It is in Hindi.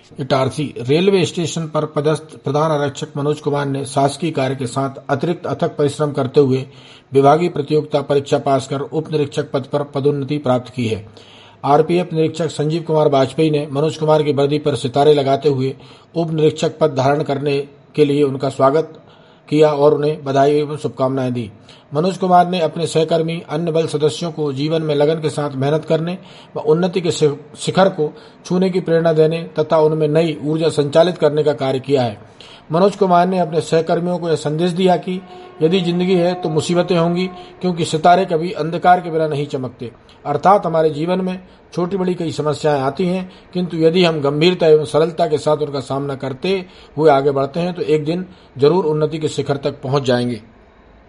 इटारसी रेलवे स्टेशन पर पदस्थ प्रधान आरक्षक मनोज कुमार ने शासकीय कार्य के साथ अतिरिक्त अथक परिश्रम करते हुए विभागीय प्रतियोगिता परीक्षा पास कर उप निरीक्षक पद पर पदोन्नति प्राप्त की है। आरपीएफ निरीक्षक संजीव कुमार वाजपेयी ने मनोज कुमार की वर्दी पर सितारे लगाते हुए उप निरीक्षक पद धारण करने के लिए उनका स्वागत किया और उन्हें बधाई एवं शुभकामनाएं दी। मनोज कुमार ने अपने सहकर्मी अन्य बल सदस्यों को जीवन में लगन के साथ मेहनत करने व उन्नति के शिखर को छूने की प्रेरणा देने तथा उनमें नई ऊर्जा संचालित करने का कार्य किया है। मनोज कुमार ने अपने सहकर्मियों को यह संदेश दिया कि यदि जिंदगी है तो मुसीबतें होंगी, क्योंकि सितारे कभी अंधकार के बिना नहीं चमकते। अर्थात हमारे जीवन में छोटी बड़ी कई समस्याएं आती हैं, किंतु यदि हम गंभीरता एवं सरलता के साथ उनका सामना करते हुए आगे बढ़ते हैं तो एक दिन जरूर उन्नति के शिखर तक पहुंच जाएंगे।